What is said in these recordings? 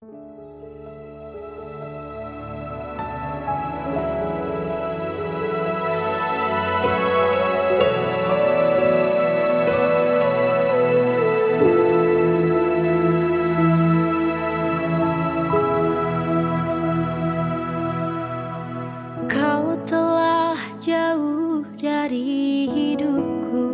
Kau telah jauh dari hidupku.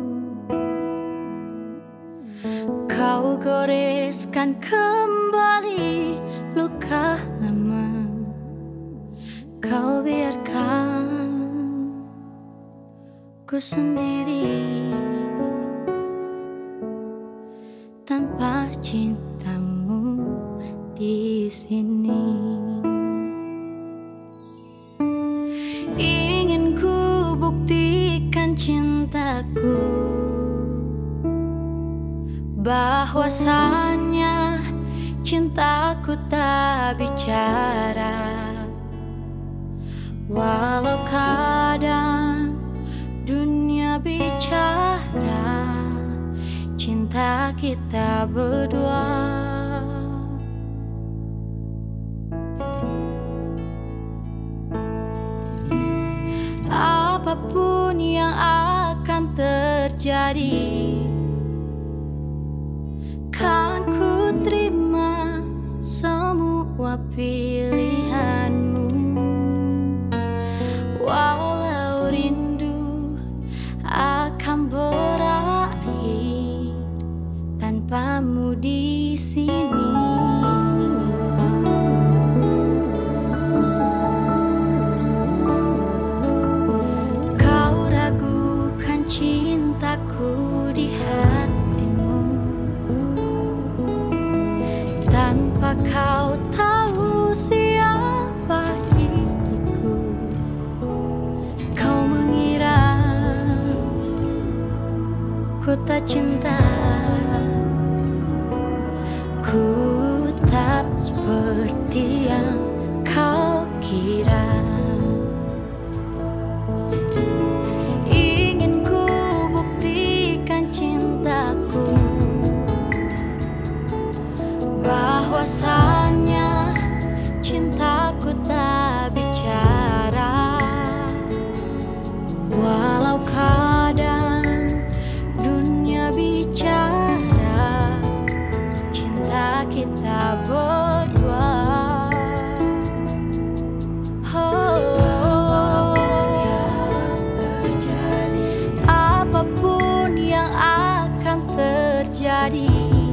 Kau goreskan kembali luka lama. Kau biarkan ku sendiri tanpa cintamu di sini. Ingin ku buktikan cintaku, bahwasanya cintaku tak bicara. Walau kadang dunia bicara, cinta kita berdua. Apapun yang akan terjadi, kan ku terima semua pilihanmu. Walau rindu akan berakhir tanpamu di sini. Cintaku di hatimu, tanpa kau tahu siapa diriku. Kau mengira ku tak cinta, ku tak seperti yang kau kira. Bahwasanya cintaku tak bicara. Walau kadang dunia bicara, cinta kita berdua. Apapun yang akan terjadi,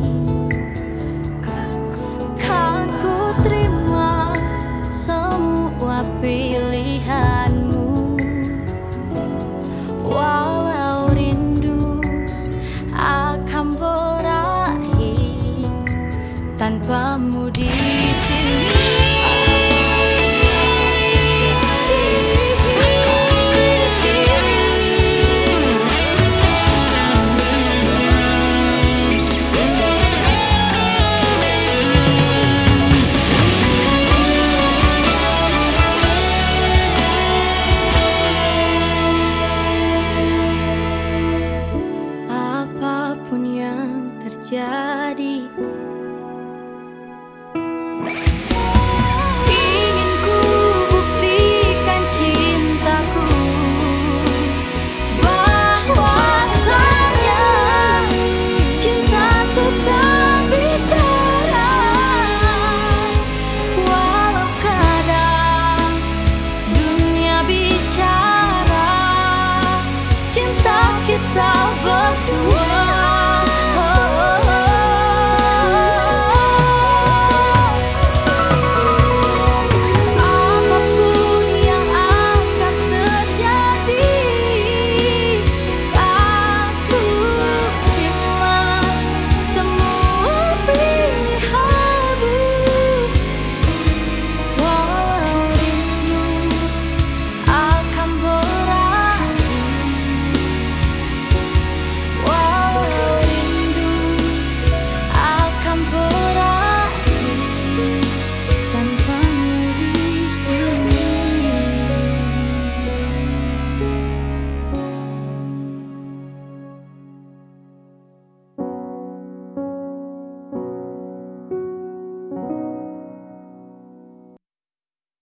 pilihanmu. Walau rindu akan berakhir tanpamu di sini. Apapun yang terjadi,